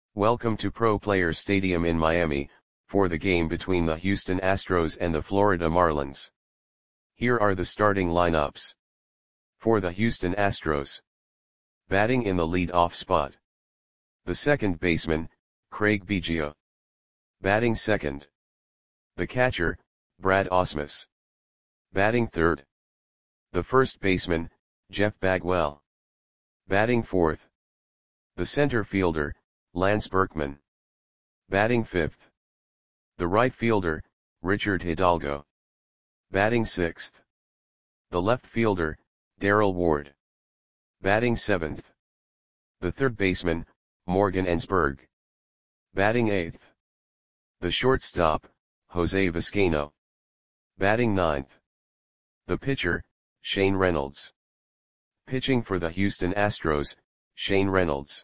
Welcome to Pro Players Stadium in Miami, for the game between the Houston Astros and the Florida Marlins. Here are the starting lineups. For the Houston Astros. Batting in the lead-off spot. The second baseman, Craig Biggio. Batting second. The catcher, Brad Ausmus. Batting third. The first baseman, Jeff Bagwell. Batting fourth. The center fielder, Lance Berkman. Batting fifth. The right fielder, Richard Hidalgo. Batting sixth. The left fielder, Darrell Ward. Batting seventh. The third baseman, Morgan Ensberg. Batting eighth. The shortstop, Jose Vizcaino. Batting ninth. The pitcher, Shane Reynolds. Pitching for the Houston Astros, Shane Reynolds.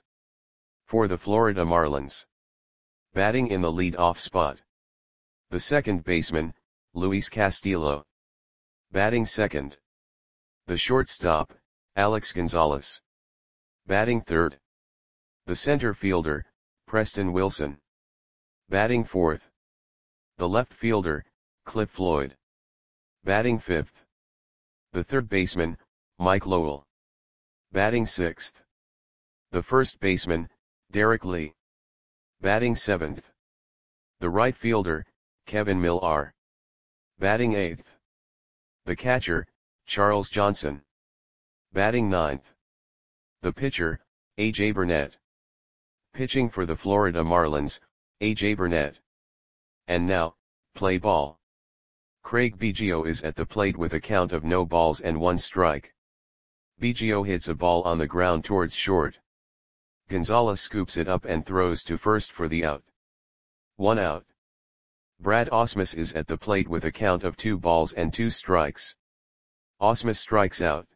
For the Florida Marlins. Batting in the lead-off spot. The second baseman, Luis Castillo. Batting second. The shortstop, Alex Gonzalez. Batting third. The center fielder, Preston Wilson. Batting fourth. The left fielder, Cliff Floyd. Batting fifth. The third baseman, Mike Lowell. Batting sixth. The first baseman, Derek Lee. Batting seventh. The right fielder, Kevin Millar. Batting eighth. The catcher, Charles Johnson. Batting ninth. The pitcher, A.J. Burnett. Pitching for the Florida Marlins, A.J. Burnett. And now, play ball. Craig Biggio is at the plate with a count of no balls and one strike. Biggio hits a ball on the ground towards short. Gonzalez scoops it up and throws to first for the out. 1 out. Brad Ausmus is at the plate with a count of 2 balls and 2 strikes. Ausmus strikes out.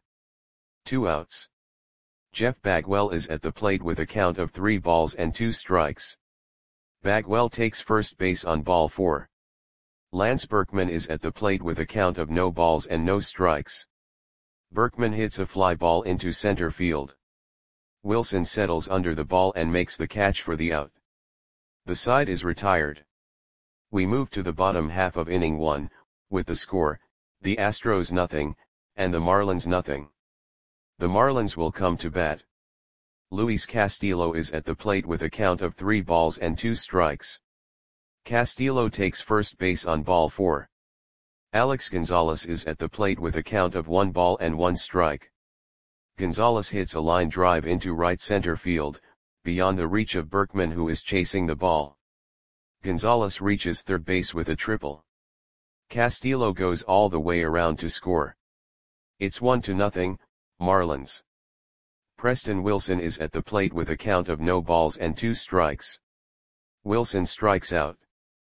2 outs. Jeff Bagwell is at the plate with a count of 3 balls and 2 strikes. Bagwell takes first base on ball 4. Lance Berkman is at the plate with a count of no balls and no strikes. Berkman hits a fly ball into center field. Wilson settles under the ball and makes the catch for the out. The side is retired. We move to the bottom half of inning 1, with the score, the Astros 0, and the Marlins 0. The Marlins will come to bat. Luis Castillo is at the plate with a count of 3 balls and 2 strikes. Castillo takes first base on ball 4. Alex Gonzalez is at the plate with a count of 1 ball and 1 strike. Gonzalez hits a line drive into right center field, beyond the reach of Berkman, who is chasing the ball. Gonzalez reaches third base with a triple. Castillo goes all the way around to score. It's 1-0, Marlins. Preston Wilson is at the plate with a count of no balls and 2 strikes. Wilson strikes out.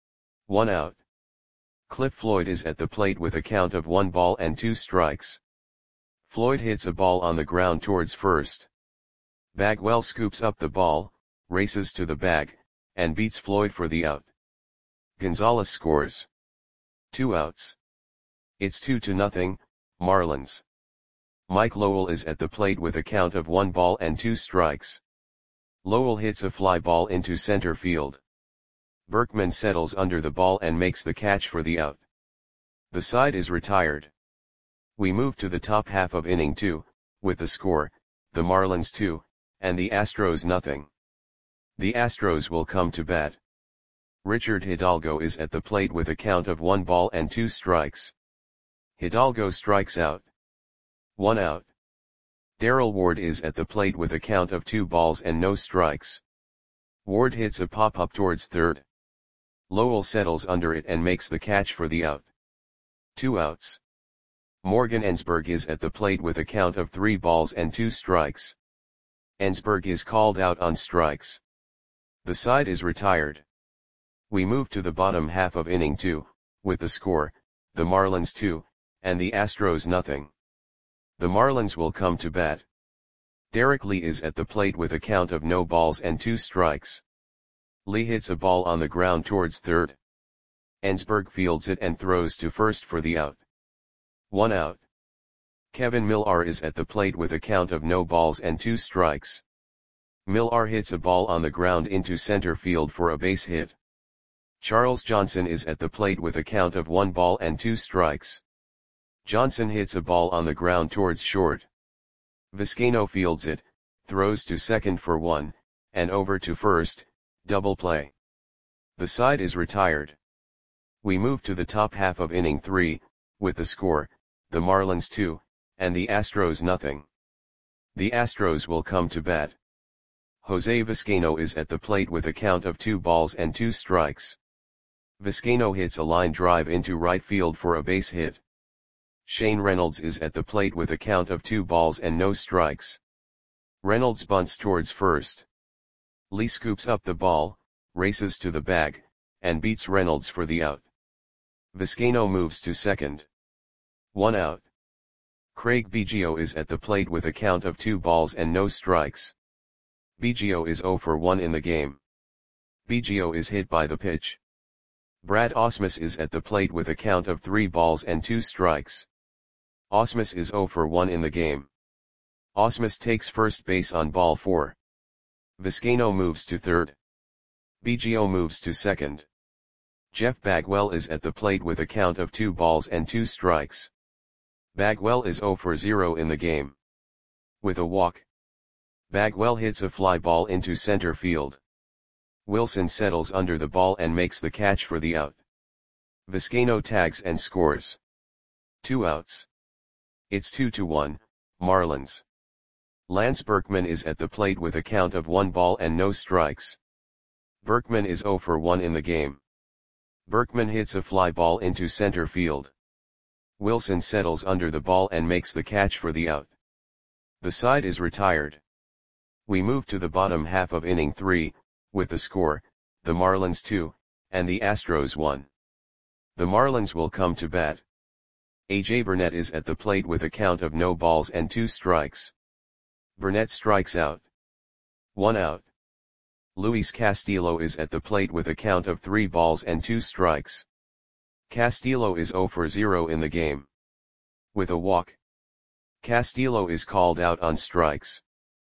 1 out. Cliff Floyd is at the plate with a count of 1 ball and 2 strikes. Floyd hits a ball on the ground towards first. Bagwell scoops up the ball, races to the bag, and beats Floyd for the out. Gonzalez scores. 2 outs. It's 2-0, Marlins. Mike Lowell is at the plate with a count of 1 ball and 2 strikes. Lowell hits a fly ball into center field. Berkman settles under the ball and makes the catch for the out. The side is retired. We move to the top half of inning 2, with the score, the Marlins 2, and the Astros 0. The Astros will come to bat. Richard Hidalgo is at the plate with a count of 1 ball and 2 strikes. Hidalgo strikes out. 1 out. Darrell Ward is at the plate with a count of 2 balls and no strikes. Ward hits a pop-up towards third. Lowell settles under it and makes the catch for the out. 2 outs. Morgan Ensberg is at the plate with a count of 3 balls and 2 strikes. Ensberg is called out on strikes. The side is retired. We move to the bottom half of inning 2, with the score, the Marlins 2, and the Astros 0. The Marlins will come to bat. Derek Lee is at the plate with a count of no balls and 2 strikes. Lee hits a ball on the ground towards third. Ensberg fields it and throws to first for the out. 1 out. Kevin Millar is at the plate with a count of no balls and 2 strikes. Millar hits a ball on the ground into center field for a base hit. Charles Johnson is at the plate with a count of 1 ball and 2 strikes. Johnson hits a ball on the ground towards short. Vizcaino fields it, throws to second for 1, and over to first, double play. The side is retired. We move to the top half of inning 3, with the score, the Marlins 2, and the Astros nothing. The Astros will come to bat. Jose Vizcaino is at the plate with a count of 2 balls and 2 strikes. Vizcaino hits a line drive into right field for a base hit. Shane Reynolds is at the plate with a count of 2 balls and no strikes. Reynolds bunts towards first. Lee scoops up the ball, races to the bag, and beats Reynolds for the out. Vizcaino moves to second. 1 out. Craig Biggio is at the plate with a count of 2 balls and no strikes. Biggio is 0 for 1 in the game. Biggio is hit by the pitch. Brad Ausmus is at the plate with a count of 3 balls and 2 strikes. Ausmus is 0 for 1 in the game. Ausmus takes first base on ball 4. Vizcaino moves to third. Biggio moves to second. Jeff Bagwell is at the plate with a count of 2 balls and 2 strikes. Bagwell is 0 for 0 in the game. With a walk, Bagwell hits a fly ball into center field. Wilson settles under the ball and makes the catch for the out. Vizcaino tags and scores. 2 outs. It's 2-1, Marlins. Lance Berkman is at the plate with a count of 1 ball and no strikes. Berkman is 0 for 1 in the game. Berkman hits a fly ball into center field. Wilson settles under the ball and makes the catch for the out. The side is retired. We move to the bottom half of inning 3, with the score, the Marlins 2, and the Astros 1. The Marlins will come to bat. A.J. Burnett is at the plate with a count of no balls and 2 strikes. Burnett strikes out. 1 out. Luis Castillo is at the plate with a count of 3 balls and 2 strikes. Castillo is 0 for 0 in the game. With a walk, Castillo is called out on strikes.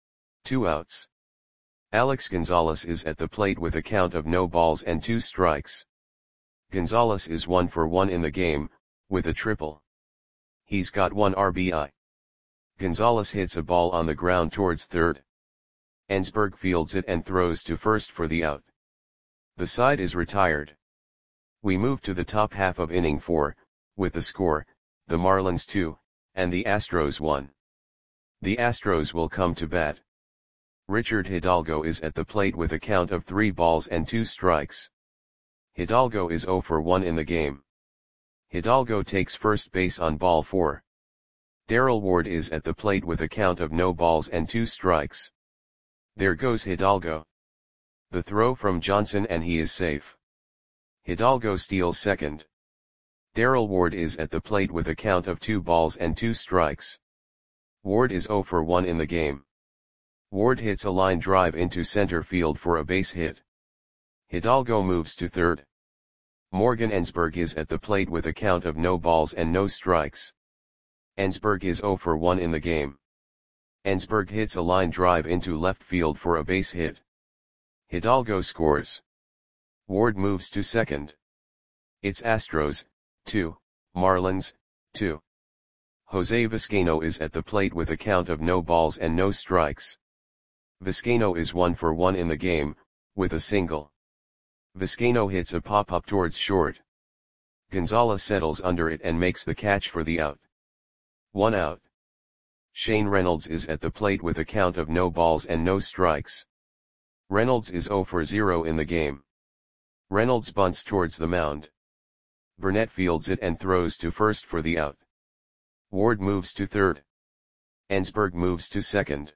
2 outs. Alex Gonzalez is at the plate with a count of no balls and 2 strikes. Gonzalez is 1 for 1 in the game, with a triple. He's got 1 RBI. Gonzalez hits a ball on the ground towards third. Ensberg fields it and throws to first for the out. The side is retired. We move to the top half of inning 4, with the score, the Marlins 2, and the Astros 1. The Astros will come to bat. Richard Hidalgo is at the plate with a count of 3 balls and 2 strikes. Hidalgo is 0 for 1 in the game. Hidalgo takes first base on ball 4. Darrell Ward is at the plate with a count of no balls and 2 strikes. There goes Hidalgo. The throw from Johnson and he is safe. Hidalgo steals second. Darrell Ward is at the plate with a count of 2 balls and 2 strikes. Ward is 0 for 1 in the game. Ward hits a line drive into center field for a base hit. Hidalgo moves to third. Morgan Ensberg is at the plate with a count of no balls and no strikes. Ensberg is 0 for 1 in the game. Ensberg hits a line drive into left field for a base hit. Hidalgo scores. Ward moves to second. It's Astros, 2, Marlins, 2. Jose Vizcaino is at the plate with a count of no balls and no strikes. Vizcaino is 1 for 1 in the game, with a single. Vizcaino hits a pop-up towards short. Gonzalez settles under it and makes the catch for the out. 1 out. Shane Reynolds is at the plate with a count of no balls and no strikes. Reynolds is 0 for 0 in the game. Reynolds bunts towards the mound. Burnett fields it and throws to first for the out. Ward moves to third. Ensberg moves to second.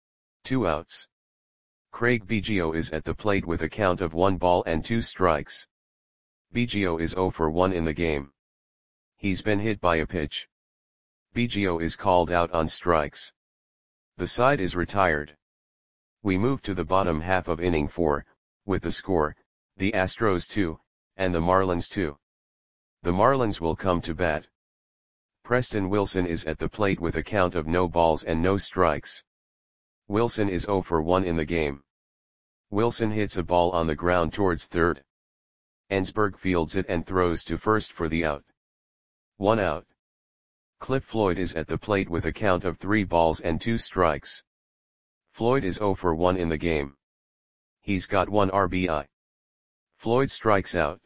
2 outs. Craig Biggio is at the plate with a count of 1 ball and 2 strikes. Biggio is 0 for 1 in the game. He's been hit by a pitch. Biggio is called out on strikes. The side is retired. We move to the bottom half of inning 4, with the score, the Astros 2, and the Marlins 2. The Marlins will come to bat. Preston Wilson is at the plate with a count of no balls and no strikes. Wilson is 0 for 1 in the game. Wilson hits a ball on the ground towards third. Ensberg fields it and throws to first for the out. 1 out. Cliff Floyd is at the plate with a count of 3 balls and 2 strikes. Floyd is 0 for 1 in the game. He's got 1 RBI. Floyd strikes out.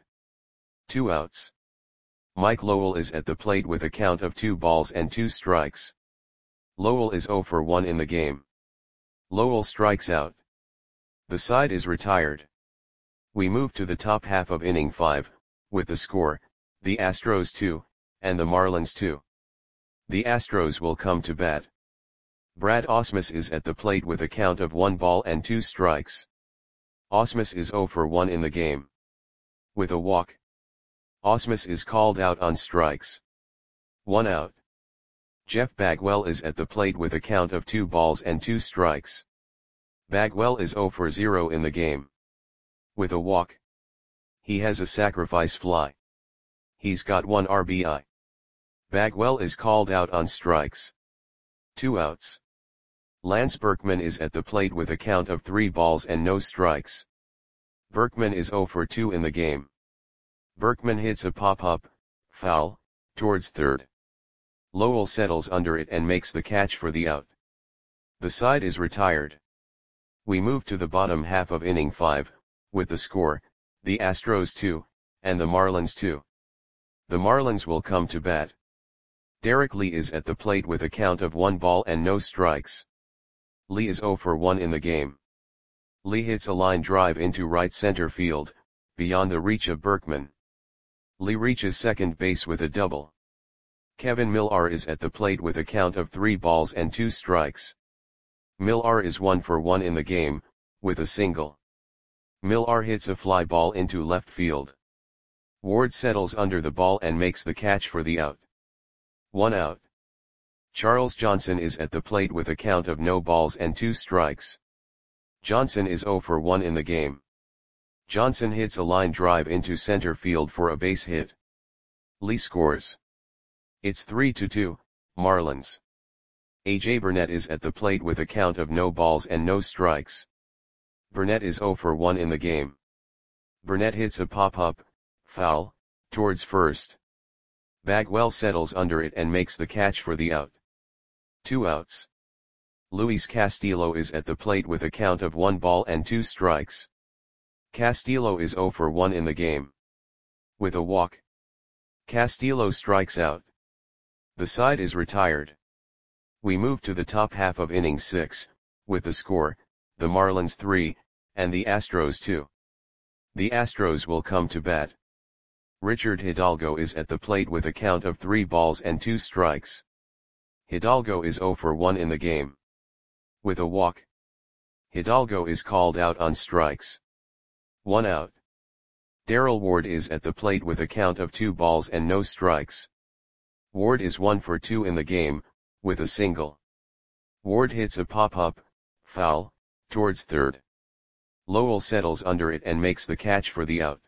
2 outs. Mike Lowell is at the plate with a count of 2 balls and 2 strikes. Lowell is 0 for 1 in the game. Lowell strikes out. The side is retired. We move to the top half of inning 5, with the score, the Astros 2, and the Marlins 2. The Astros will come to bat. Brad Ausmus is at the plate with a count of 1 ball and 2 strikes. Ausmus is 0 for 1 in the game. With a walk. Ausmus is called out on strikes. 1 out. Jeff Bagwell is at the plate with a count of 2 balls and 2 strikes. Bagwell is 0 for 0 in the game. With a walk. He has a sacrifice fly. He's got 1 RBI. Bagwell is called out on strikes. 2 outs. Lance Berkman is at the plate with a count of 3 balls and no strikes. Berkman is 0 for 2 in the game. Berkman hits a pop-up, foul, towards third. Lowell settles under it and makes the catch for the out. The side is retired. We move to the bottom half of inning 5, with the score, the Astros 2, and the Marlins 2. The Marlins will come to bat. Derek Lee is at the plate with a count of 1 ball and no strikes. Lee is 0 for 1 in the game. Lee hits a line drive into right center field, beyond the reach of Berkman. Lee reaches second base with a double. Kevin Millar is at the plate with a count of 3 balls and 2 strikes. Millar is 1 for 1 in the game, with a single. Millar hits a fly ball into left field. Ward settles under the ball and makes the catch for the out. 1 out. Charles Johnson is at the plate with a count of no balls and 2 strikes. Johnson is 0 for 1 in the game. Johnson hits a line drive into center field for a base hit. Lee scores. It's 3-2, Marlins. A.J. Burnett is at the plate with a count of no balls and no strikes. Burnett is 0 for 1 in the game. Burnett hits a pop-up, foul, towards first. Bagwell settles under it and makes the catch for the out. 2 outs. Luis Castillo is at the plate with a count of 1 ball and 2 strikes. Castillo is 0 for 1 in the game. With a walk. Castillo strikes out. The side is retired. We move to the top half of inning 6, with the score, the Marlins 3, and the Astros 2. The Astros will come to bat. Richard Hidalgo is at the plate with a count of 3 balls and 2 strikes. Hidalgo is 0 for 1 in the game. With a walk. Hidalgo is called out on strikes. 1 out. Darrell Ward is at the plate with a count of 2 balls and no strikes. Ward is 1 for 2 in the game, with a single. Ward hits a pop-up, foul, towards third. Lowell settles under it and makes the catch for the out.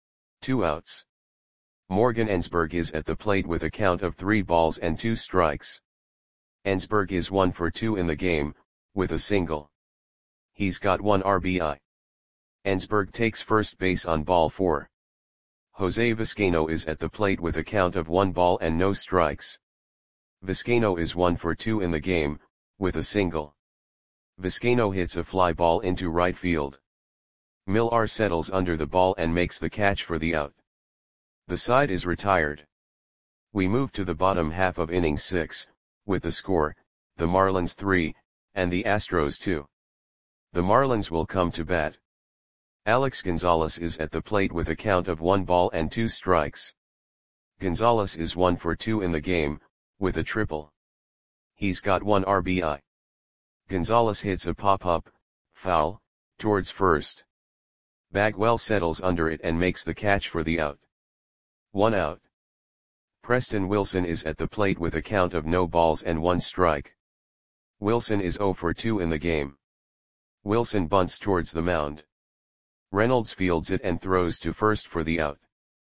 2 outs. Morgan Ensberg is at the plate with a count of 3 balls and 2 strikes. Ensberg is 1 for 2 in the game, with a single. He's got 1 RBI. Ensberg takes first base on ball 4. Jose Vizcaino is at the plate with a count of 1 ball and no strikes. Vizcaino is 1 for 2 in the game, with a single. Vizcaino hits a fly ball into right field. Millar settles under the ball and makes the catch for the out. The side is retired. We move to the bottom half of inning 6, with the score, the Marlins 3, and the Astros 2. The Marlins will come to bat. Alex Gonzalez is at the plate with a count of 1 ball and 2 strikes. Gonzalez is 1 for 2 in the game, with a triple. He's got 1 RBI. Gonzalez hits a pop-up, foul, towards first. Bagwell settles under it and makes the catch for the out. 1 out. Preston Wilson is at the plate with a count of no balls and 1 strike. Wilson is 0 for 2 in the game. Wilson bunts towards the mound. Reynolds fields it and throws to first for the out.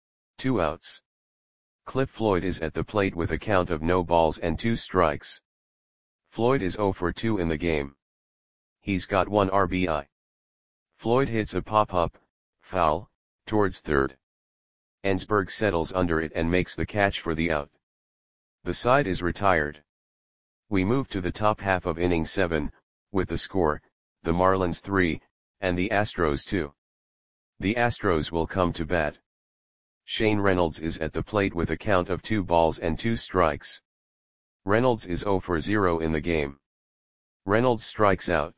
2 outs. Cliff Floyd is at the plate with a count of no balls and 2 strikes. Floyd is 0 for 2 in the game. He's got 1 RBI. Floyd hits a pop-up, foul, towards third. Ensberg settles under it and makes the catch for the out. The side is retired. We move to the top half of inning 7, with the score, the Marlins 3, and the Astros 2. The Astros will come to bat. Shane Reynolds is at the plate with a count of 2 balls and 2 strikes. Reynolds is 0 for 0 in the game. Reynolds strikes out.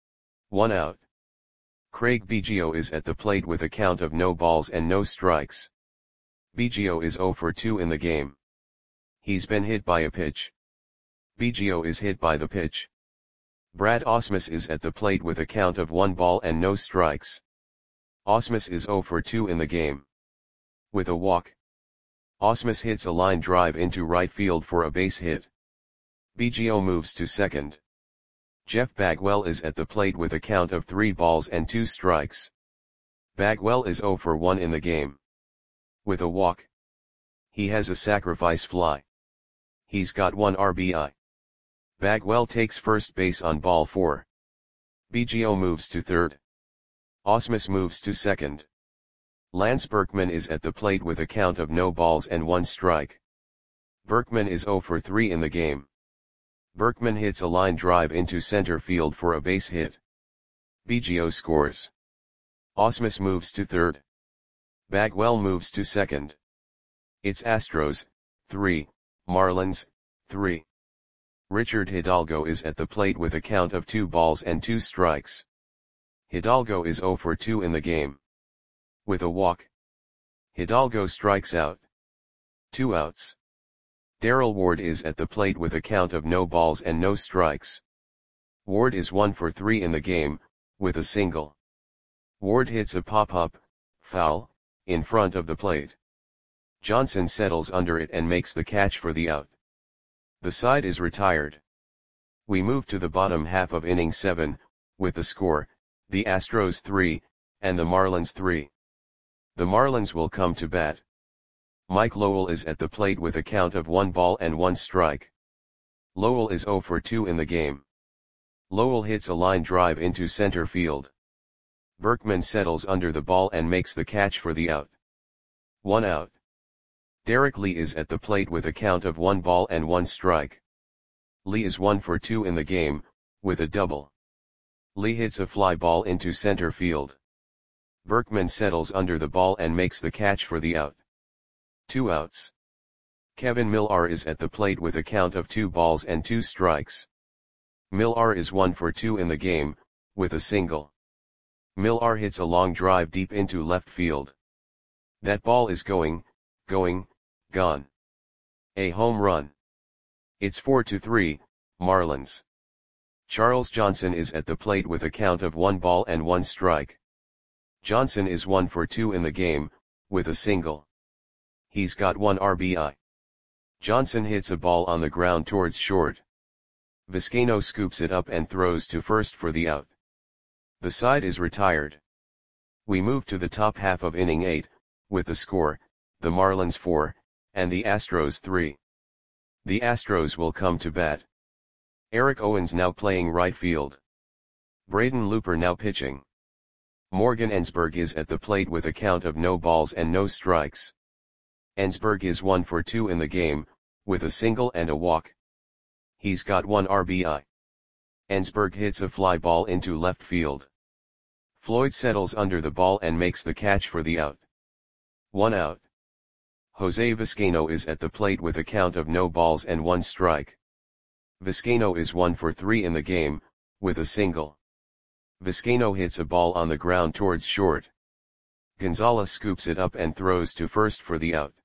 1 out. Craig Biggio is at the plate with a count of no balls and no strikes. Biggio is 0 for 2 in the game. He's been hit by a pitch. Biggio is hit by the pitch. Brad Ausmus is at the plate with a count of 1 ball and no strikes. Ausmus is 0 for 2 in the game. With a walk. Ausmus hits a line drive into right field for a base hit. Biggio moves to second. Jeff Bagwell is at the plate with a count of 3 balls and 2 strikes. Bagwell is 0 for 1 in the game. With a walk. He has a sacrifice fly. He's got 1 RBI. Bagwell takes first base on ball 4. Biggio moves to third. Ausmus moves to second. Lance Berkman is at the plate with a count of no balls and 1 strike. Berkman is 0 for 3 in the game. Berkman hits a line drive into center field for a base hit. Biggio scores. Ausmus moves to third. Bagwell moves to second. It's Astros, 3, Marlins, 3. Richard Hidalgo is at the plate with a count of 2 balls and 2 strikes. Hidalgo is 0 for 2 in the game. With a walk. Hidalgo strikes out. 2 outs. Darrell Ward is at the plate with a count of no balls and no strikes. Ward is 1 for 3 in the game, with a single. Ward hits a pop-up, foul, in front of the plate. Johnson settles under it and makes the catch for the out. The side is retired. We move to the bottom half of inning 7, with the score, the Astros 3, and the Marlins 3. The Marlins will come to bat. Mike Lowell is at the plate with a count of 1 ball and 1 strike. Lowell is 0 for 2 in the game. Lowell hits a line drive into center field. Berkman settles under the ball and makes the catch for the out. 1 out. Derek Lee is at the plate with a count of 1 ball and 1 strike. Lee is 1 for 2 in the game, with a double. Lee hits a fly ball into center field. Berkman settles under the ball and makes the catch for the out. 2 outs. Kevin Millar is at the plate with a count of 2 balls and 2 strikes. Millar is 1 for 2 in the game, with a single. Millar hits a long drive deep into left field. That ball is going, gone. A home run. It's 4-3, Marlins. Charles Johnson is at the plate with a count of 1 ball and 1 strike. Johnson is 1 for 2 in the game, with a single. He's got 1 RBI. Johnson hits a ball on the ground towards short. Vizcaino scoops it up and throws to first for the out. The side is retired. We move to the top half of inning 8, with the score, the Marlins 4, and the Astros 3. The Astros will come to bat. Eric Owens now playing right field. Braden Looper now pitching. Morgan Ensberg is at the plate with a count of no balls and no strikes. Ensberg is 1 for 2 in the game, with a single and a walk. He's got 1 RBI. Ensberg hits a fly ball into left field. Floyd settles under the ball and makes the catch for the out. 1 out. Jose Vizcaino is at the plate with a count of no balls and 1 strike. Vizcaino is 1 for 3 in the game, with a single. Vizcaino hits a ball on the ground towards short. Gonzalez scoops it up and throws to first for the out.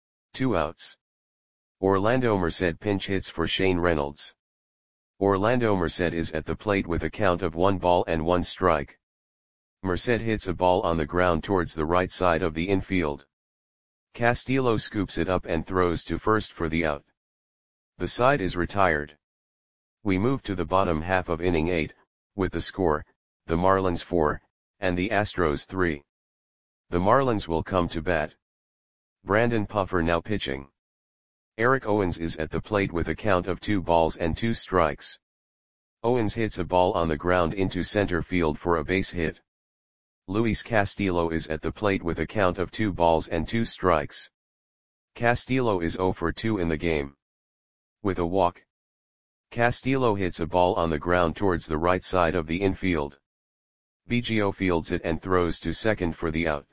2 outs. Orlando Merced pinch hits for Shane Reynolds. Orlando Merced is at the plate with a count of 1 ball and 1 strike. Merced hits a ball on the ground towards the right side of the infield. Castillo scoops it up and throws to first for the out. The side is retired. We move to the bottom half of inning 8, with the score, the Marlins 4, and the Astros 3. The Marlins will come to bat. Brandon Puffer now pitching. Eric Owens is at the plate with a count of 2 balls and 2 strikes. Owens hits a ball on the ground into center field for a base hit. Luis Castillo is at the plate with a count of 2 balls and 2 strikes. Castillo is 0 for 2 in the game. With a walk, Castillo hits a ball on the ground towards the right side of the infield. Biggio fields it and throws to second for the out.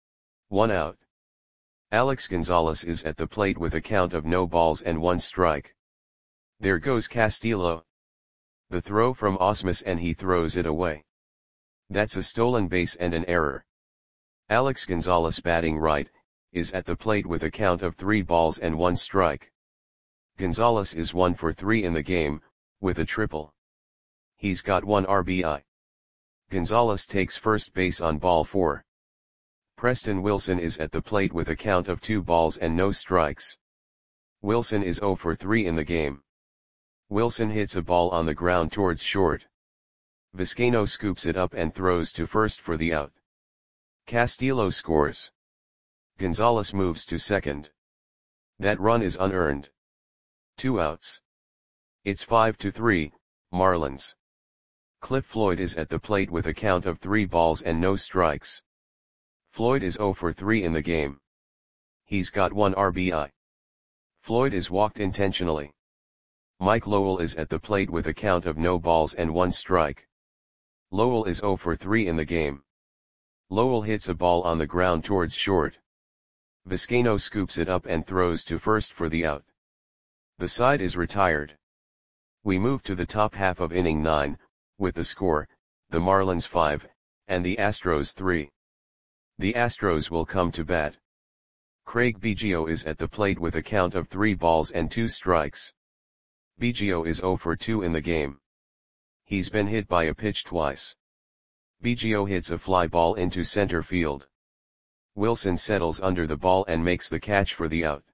1 out. Alex Gonzalez is at the plate with a count of no balls and 1 strike. There goes Castillo. The throw from Ausmus and he throws it away. That's a stolen base and an error. Alex Gonzalez, batting right, is at the plate with a count of 3 balls and 1 strike. Gonzalez is 1 for 3 in the game, with a triple. He's got 1 RBI. Gonzalez takes first base on ball 4. Preston Wilson is at the plate with a count of 2 balls and no strikes. Wilson is 0 for 3 in the game. Wilson hits a ball on the ground towards short. Vizcaino scoops it up and throws to first for the out. Castillo scores. Gonzalez moves to second. That run is unearned. 2 outs. It's 5-3, Marlins. Cliff Floyd is at the plate with a count of 3 balls and no strikes. Floyd is 0 for 3 in the game. He's got 1 RBI. Floyd is walked intentionally. Mike Lowell is at the plate with a count of no balls and 1 strike. Lowell is 0 for 3 in the game. Lowell hits a ball on the ground towards short. Vizcaino scoops it up and throws to first for the out. The side is retired. We move to the top half of inning 9, with the score, the Marlins 5, and the Astros 3. The Astros will come to bat. Craig Biggio is at the plate with a count of 3 balls and 2 strikes. Biggio is 0 for 2 in the game. He's been hit by a pitch twice. Biggio hits a fly ball into center field. Wilson settles under the ball and makes the catch for the out.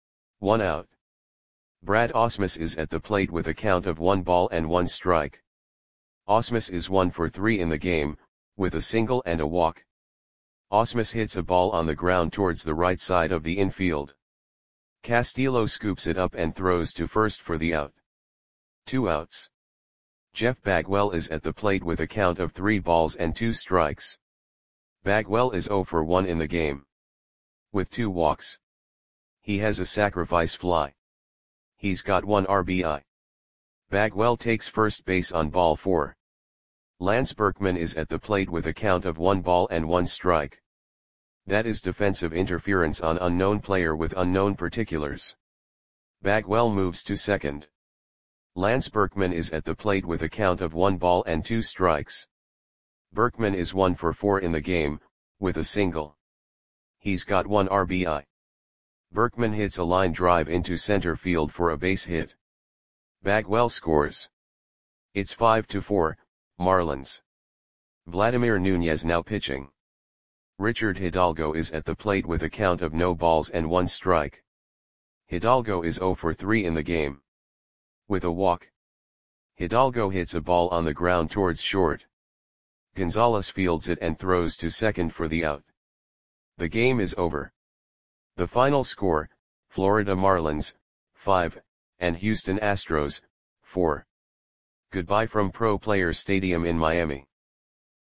1 out. Brad Ausmus is at the plate with a count of 1 ball and 1 strike. Ausmus is 1 for 3 in the game, with a single and a walk. Ausmus hits a ball on the ground towards the right side of the infield. Castillo scoops it up and throws to first for the out. 2 outs. Jeff Bagwell is at the plate with a count of 3 balls and 2 strikes. Bagwell is 0 for 1 in the game. With 2 walks. He has a sacrifice fly. He's got 1 RBI. Bagwell takes first base on ball 4. Lance Berkman is at the plate with a count of 1 ball and 1 strike. That is defensive interference on unknown player with unknown particulars. Bagwell moves to second. Lance Berkman is at the plate with a count of 1 ball and 2 strikes. Berkman is 1 for 4 in the game, with a single. He's got 1 RBI. Berkman hits a line drive into center field for a base hit. Bagwell scores. It's 5-4, Marlins. Vladimir Nunez now pitching. Richard Hidalgo is at the plate with a count of no balls and 1 strike. Hidalgo is 0 for 3 in the game. With a walk, Hidalgo hits a ball on the ground towards short. Gonzalez fields it and throws to second for the out. The game is over. The final score, Florida Marlins, 5, and Houston Astros, 4. Goodbye from Pro Players Stadium in Miami.